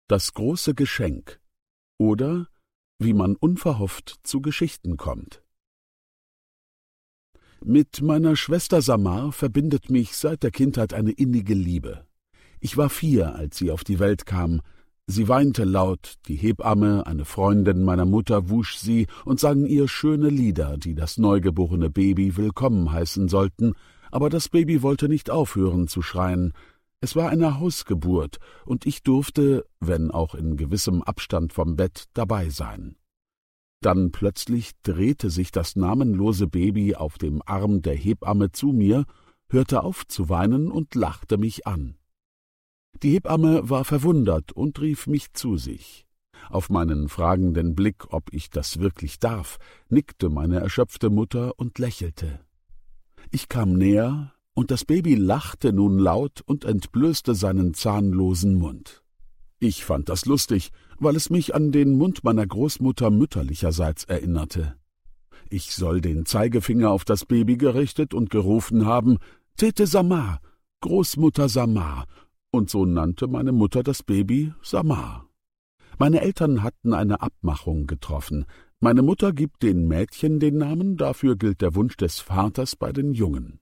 Das große Geschenk oder wie man unverhofft zu Geschichten kommt. Mit meiner Schwester Samar verbindet mich seit der Kindheit eine innige Liebe. Ich war 4, als sie auf die Welt kam. Sie weinte laut, die Hebamme, eine Freundin meiner Mutter, wusch sie und sang ihr schöne Lieder, die das neugeborene Baby willkommen heißen sollten, aber das Baby wollte nicht aufhören zu schreien. Es war eine Hausgeburt, und ich durfte, wenn auch in gewissem Abstand vom Bett, dabei sein. Dann plötzlich drehte sich das namenlose Baby auf dem Arm der Hebamme zu mir, hörte auf zu weinen und lachte mich an. Die Hebamme war verwundert und rief mich zu sich. Auf meinen fragenden Blick, ob ich das wirklich darf, nickte meine erschöpfte Mutter und lächelte. Ich kam näher, und das Baby lachte nun laut und entblößte seinen zahnlosen Mund. Ich fand das lustig, weil es mich an den Mund meiner Großmutter mütterlicherseits erinnerte. Ich soll den Zeigefinger auf das Baby gerichtet und gerufen haben, »Tete Samar, Großmutter Samar«, und so nannte meine Mutter das Baby Samar. Meine Eltern hatten eine Abmachung getroffen. Meine Mutter gibt den Mädchen den Namen, dafür gilt der Wunsch des Vaters bei den Jungen.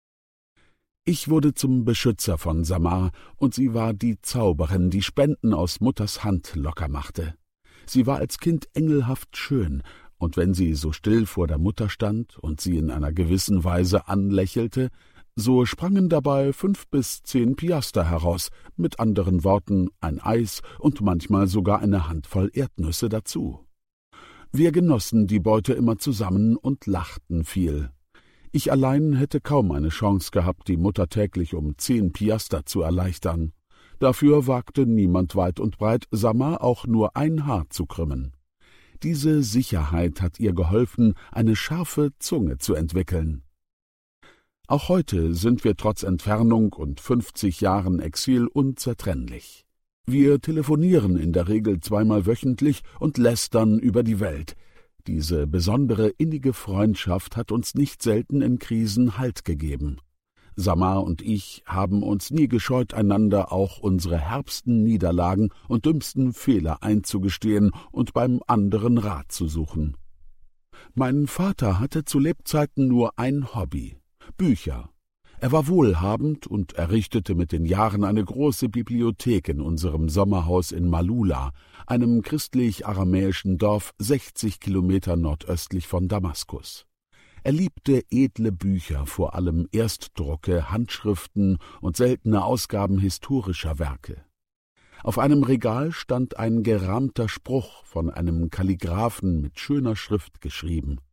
Ich wurde zum Beschützer von Samar, und sie war die Zauberin, die Spenden aus Mutters Hand locker machte. Sie war als Kind engelhaft schön, und wenn sie so still vor der Mutter stand und sie in einer gewissen Weise anlächelte, so sprangen dabei 5 bis 10 Piaster heraus, mit anderen Worten ein Eis und manchmal sogar eine Handvoll Erdnüsse dazu. Wir genossen die Beute immer zusammen und lachten viel. Ich allein hätte kaum eine Chance gehabt, die Mutter täglich um 10 Piaster zu erleichtern. Dafür wagte niemand weit und breit, Samar auch nur ein Haar zu krümmen. Diese Sicherheit hat ihr geholfen, eine scharfe Zunge zu entwickeln. Auch heute sind wir trotz Entfernung und 50 Jahren Exil unzertrennlich. Wir telefonieren in der Regel 2-mal wöchentlich und lästern über die Welt. Diese besondere innige Freundschaft hat uns nicht selten in Krisen Halt gegeben. Samar und ich haben uns nie gescheut, einander auch unsere herbsten Niederlagen und dümmsten Fehler einzugestehen und beim anderen Rat zu suchen. Mein Vater hatte zu Lebzeiten nur ein Hobby: Bücher. Er war wohlhabend und errichtete mit den Jahren eine große Bibliothek in unserem Sommerhaus in Malula, einem christlich-aramäischen Dorf 60 Kilometer nordöstlich von Damaskus. Er liebte edle Bücher, vor allem Erstdrucke, Handschriften und seltene Ausgaben historischer Werke. Auf einem Regal stand ein gerahmter Spruch von einem Kalligraphen mit schöner Schrift geschrieben.